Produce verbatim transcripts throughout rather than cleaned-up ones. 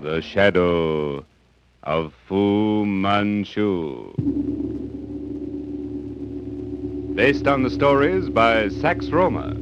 The Shadow of Fu Manchu. Based on the stories by Sax Roma.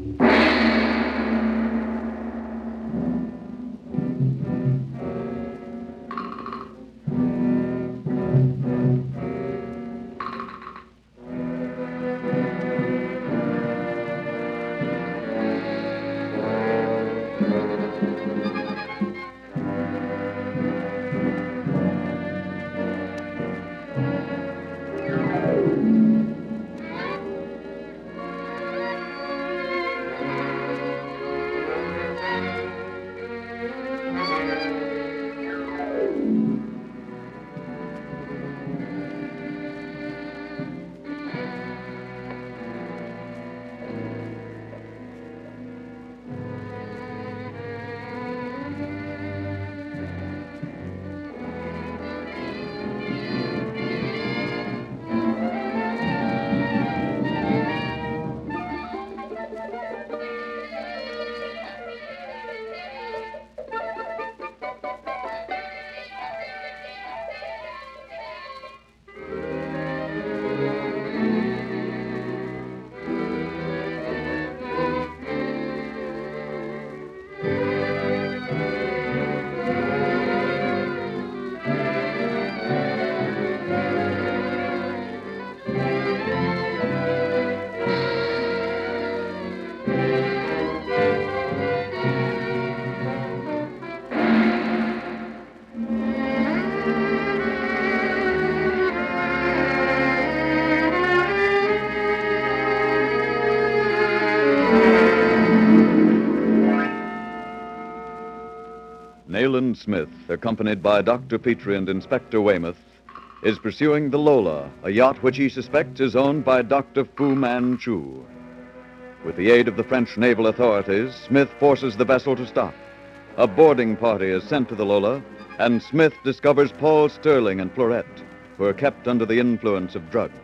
Nayland Smith, accompanied by Doctor Petrie and Inspector Weymouth, is pursuing the Lola, a yacht which he suspects is owned by Doctor Fu Manchu. With the aid of the French naval authorities, Smith forces the vessel to stop. A boarding party is sent to the Lola, and Smith discovers Paul Sterling and Florette, who are kept under the influence of drugs.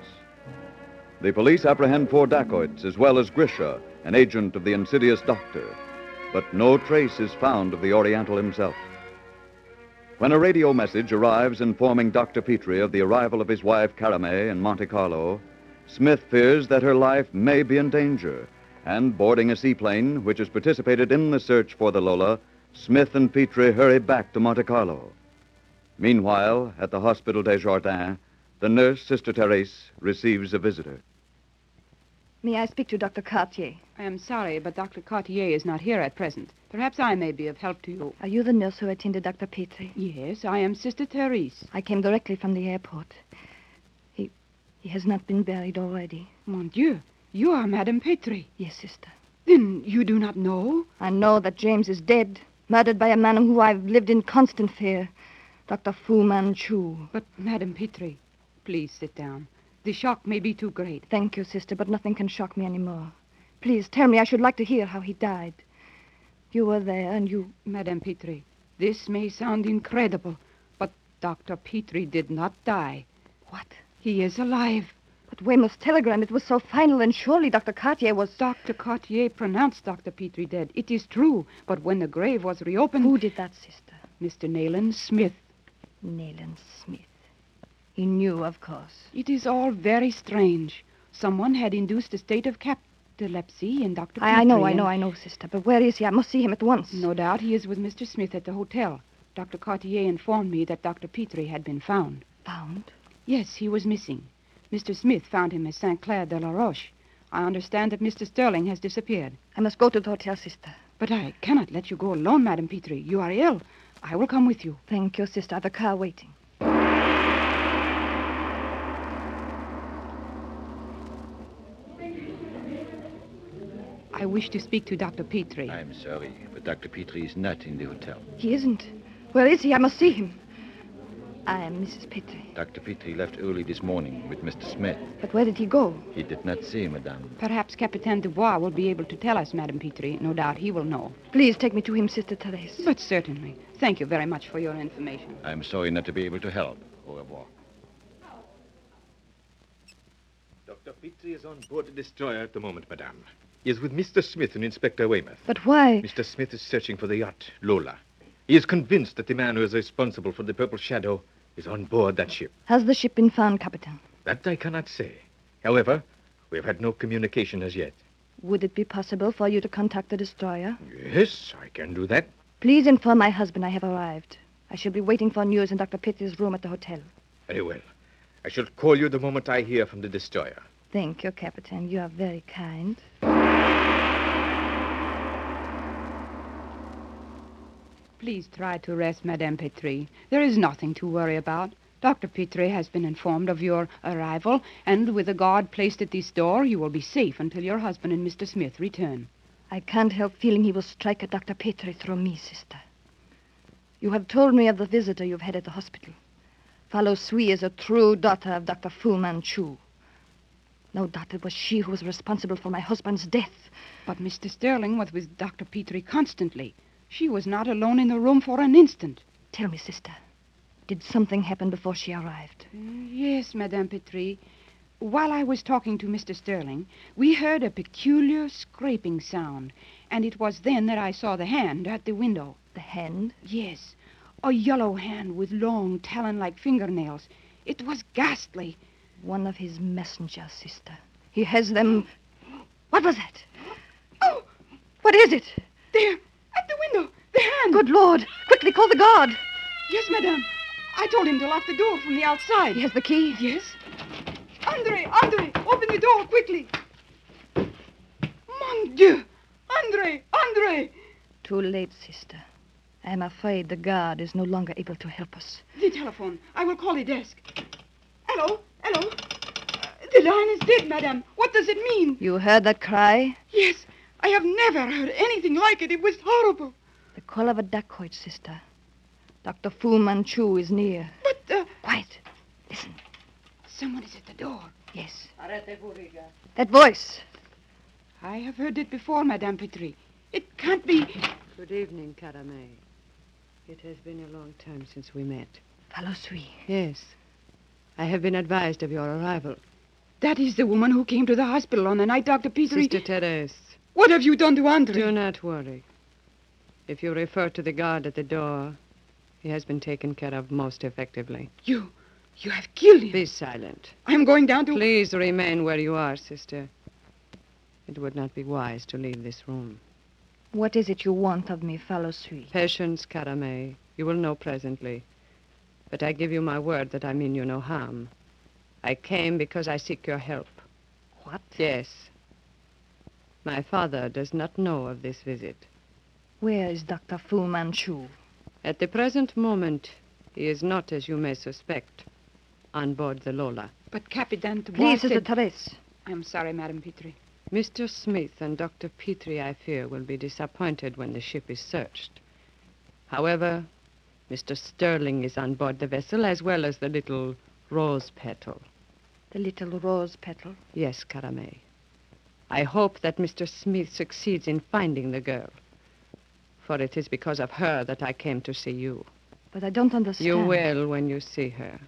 The police apprehend four dacoits, as well as Grisha, an agent of the insidious doctor. But no trace is found of the Oriental himself. When a radio message arrives informing Doctor Petrie of the arrival of his wife, Caramé, in Monte Carlo, Smith fears that her life may be in danger, and boarding a seaplane which has participated in the search for the Lola, Smith and Petrie hurry back to Monte Carlo. Meanwhile, at the Hospital des Jardins, the nurse, Sister Therese, receives a visitor. May I speak to Doctor Cartier? I am sorry, but Doctor Cartier is not here at present. Perhaps I may be of help to you. Are you the nurse who attended Doctor Petrie? Yes, I am Sister Therese. I came directly from the airport. He he has not been buried already. Mon Dieu, you are Madame Petrie. Yes, sister. Then you do not know? I know that James is dead, murdered by a man who I've lived in constant fear, Doctor Fu Manchu. But, Madame Petrie, please sit down. The shock may be too great. Thank you, sister, but nothing can shock me anymore. Please, tell me. I should like to hear how he died. You were there, and you... Madame Petrie, this may sound incredible, but Doctor Petrie did not die. What? He is alive. But Weymouth's telegram, it was so final, and surely Doctor Cartier was... Doctor Cartier pronounced Doctor Petrie dead. It is true, but when the grave was reopened... Who did that, sister? Mister Nayland Smith. Nayland Smith. He knew, of course. It is all very strange. Someone had induced a state of catalepsy in Doctor Petrie. I, I know, I know, I know, sister. But where is he? I must see him at once. No doubt he is with Mister Smith at the hotel. Doctor Cartier informed me that Doctor Petrie had been found. Found? Yes, he was missing. Mister Smith found him at Saint Clair de la Roche. I understand that Mister Sterling has disappeared. I must go to the hotel, sister. But I cannot let you go alone, Madame Petrie. You are ill. I will come with you. Thank you, sister. I have a car waiting. I wish to speak to Doctor Petrie. I'm sorry, but Doctor Petrie is not in the hotel. He isn't. Where is he? I must see him. I am Missus Petrie. Doctor Petrie left early this morning with Mister Smith. But where did he go? He did not say, Madame. Perhaps Capitaine Dubois will be able to tell us, Madame Petrie. No doubt he will know. Please take me to him, Sister Therese. But certainly. Thank you very much for your information. I'm sorry not to be able to help. Au revoir. Doctor Petrie is on board the destroyer at the moment, Madame. He is with Mister Smith and Inspector Weymouth. But why? Mister Smith is searching for the yacht, Lola. He is convinced that the man who is responsible for the Purple Shadow is on board that ship. Has the ship been found, Captain? That I cannot say. However, we have had no communication as yet. Would it be possible for you to contact the destroyer? Yes, I can do that. Please inform my husband I have arrived. I shall be waiting for news in Doctor Petrie's room at the hotel. Very well. I shall call you the moment I hear from the destroyer. Thank you, Captain. You are very kind. Please try to rest, Madame Petrie. There is nothing to worry about. Doctor Petrie has been informed of your arrival, and with a guard placed at this door, you will be safe until your husband and Mister Smith return. I can't help feeling he will strike at Doctor Petrie through me, sister. You have told me of the visitor you've had at the hospital. Falo Sui is a true daughter of Doctor Fu Manchu. No doubt it was she who was responsible for my husband's death. But Mister Sterling was with Doctor Petrie constantly. She was not alone in the room for an instant. Tell me, sister, did something happen before she arrived? Uh, yes, Madame Petrie. While I was talking to Mister Sterling, we heard a peculiar scraping sound, and it was then that I saw the hand at the window. The hand? Yes, a yellow hand with long, talon-like fingernails. It was ghastly. One of his messengers, sister. He has them... What was that? Oh! What is it? There, at the window, the hand. Good Lord! Quickly call the guard. Yes, madame. I told him to lock the door from the outside. He has the key? Yes. Andre, Andre, open the door quickly. Mon Dieu! Andre, Andre! Too late, sister. I am afraid the guard is no longer able to help us. The telephone. I will call the desk. Hello, hello. Uh, the line is dead, madame. What does it mean? You heard that cry? Yes. I have never heard anything like it. It was horrible. The call of a dacoit, sister. Doctor Fu Manchu is near. But, uh... Quiet. Listen. Someone is at the door. Yes. That voice. I have heard it before, Madame Petrie. It can't be... Good evening, Carame. It has been a long time since we met. Falo Sui. Yes. I have been advised of your arrival. That is the woman who came to the hospital on the night Doctor Petrie... Sister Therese. What have you done to Andre? Do not worry. If you refer to the guard at the door, he has been taken care of most effectively. You... you have killed him. Be silent. I'm going down to... Please remain where you are, sister. It would not be wise to leave this room. What is it you want of me, Falo Sui? Patience, Carame. You will know presently. But I give you my word that I mean you no harm. I came because I seek your help. What? Yes. My father does not know of this visit. Where is Doctor Fu Manchu? At the present moment, he is not, as you may suspect, on board the Lola. But Capitan Dubois Please, Sister said... Therese. I'm sorry, Madame Petrie. Mister Smith and Doctor Petrie, I fear, will be disappointed when the ship is searched. However, Mister Sterling is on board the vessel, as well as the little rose petal. The little rose petal? Yes, Carame. I hope that Mister Smith succeeds in finding the girl. For it is because of her that I came to see you. But I don't understand. You will when you see her.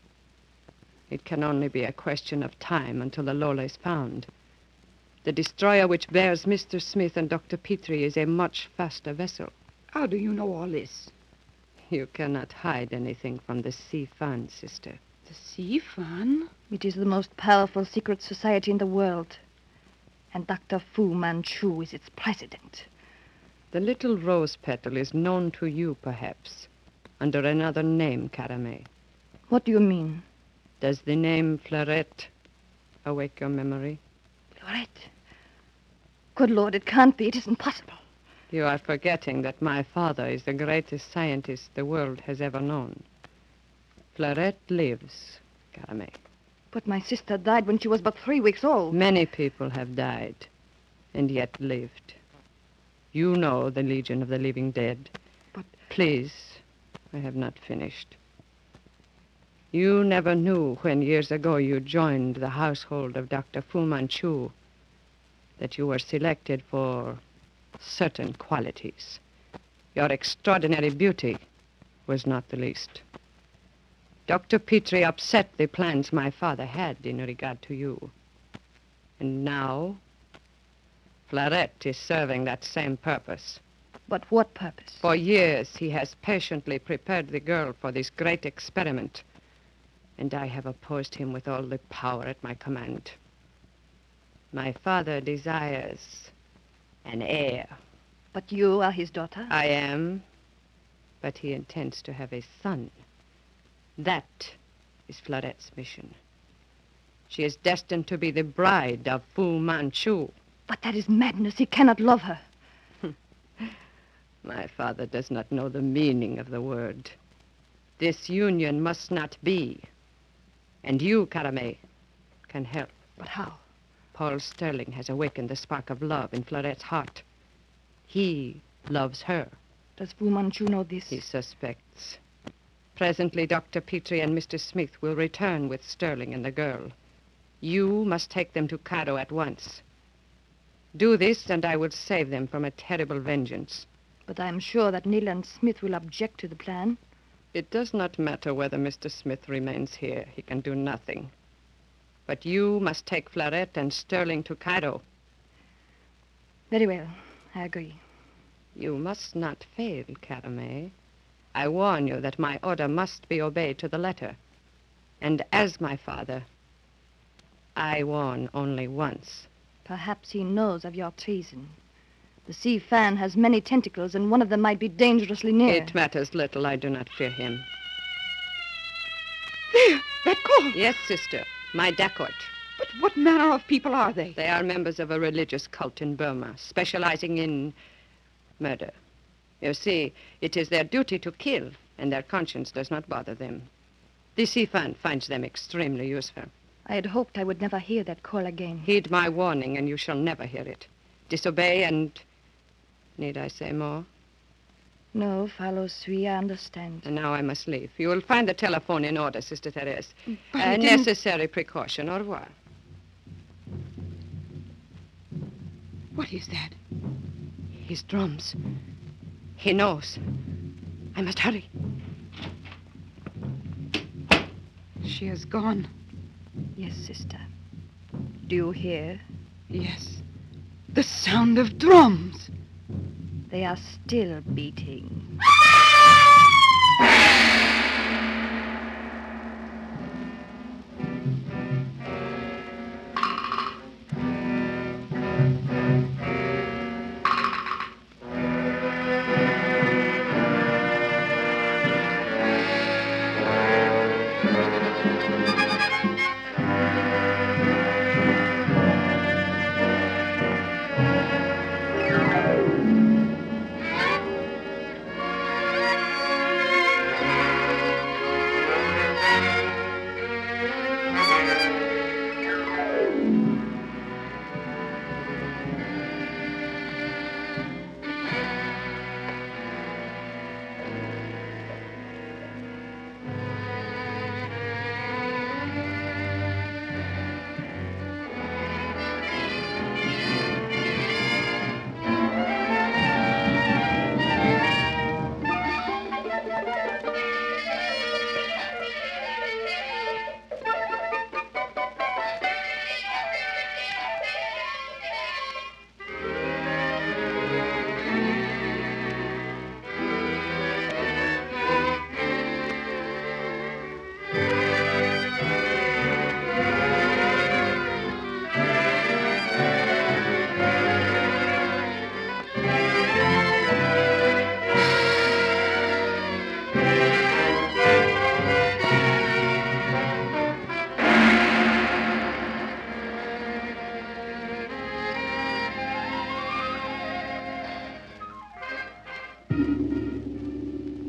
It can only be a question of time until the Lola is found. The destroyer which bears Mister Smith and Doctor Petrie is a much faster vessel. How do you know all this? You cannot hide anything from the Sea Fan, sister. The Sea Fan? It is the most powerful secret society in the world. And Doctor Fu Manchu is its president. The little rose petal is known to you, perhaps, under another name, Carame. What do you mean? Does the name Fleurette awake your memory? Fleurette? Good Lord, it can't be. It isn't possible. You are forgetting that my father is the greatest scientist the world has ever known. Fleurette lives, Carame. But my sister died when she was but three weeks old. Many people have died, and yet lived. You know the Legion of the Living Dead. But... Please, I have not finished. You never knew when years ago you joined the household of Doctor Fu Manchu that you were selected for certain qualities. Your extraordinary beauty was not the least. Doctor Petrie upset the plans my father had in regard to you. And now, Fleurette is serving that same purpose. But what purpose? For years, he has patiently prepared the girl for this great experiment. And I have opposed him with all the power at my command. My father desires an heir. But you are his daughter? I am, but he intends to have a son. That is Florette's mission. She is destined to be the bride of Fu Manchu. But that is madness. He cannot love her. My father does not know the meaning of the word. This union must not be. And you, Caramé, can help. But how? Paul Sterling has awakened the spark of love in Florette's heart. He loves her. Does Fu Manchu know this? He suspects. Presently, Doctor Petrie and Mister Smith will return with Sterling and the girl. You must take them to Cairo at once. Do this, and I will save them from a terrible vengeance. But I am sure that Nayland Smith will object to the plan. It does not matter whether Mister Smith remains here. He can do nothing. But you must take Florette and Sterling to Cairo. Very well. I agree. You must not fail, Caramé. I warn you that my order must be obeyed to the letter. And as my father, I warn only once. Perhaps he knows of your treason. The sea fan has many tentacles, and one of them might be dangerously near. It matters little. I do not fear him. There, that call. Yes, sister. My dacoit. But what manner of people are they? They are members of a religious cult in Burma, specializing in murder. You see, it is their duty to kill, and their conscience does not bother them. The Sifan finds them extremely useful. I had hoped I would never hear that call again. Heed my warning, and you shall never hear it. Disobey, and... Need I say more? No, follow Sui, I understand. And now I must leave. You will find the telephone in order, Sister Therese. But A I didn't- necessary precaution. Au revoir. What is that? His drums. He knows. I must hurry. She has gone. Yes, sister. Do you hear? Yes. The sound of drums. They are still beating.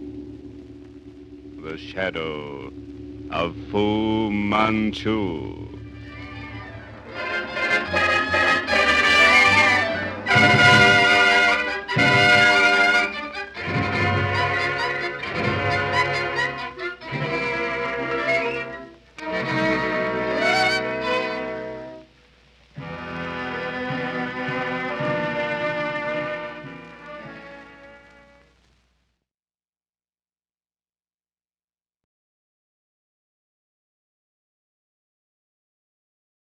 The shadow of Fu Manchu.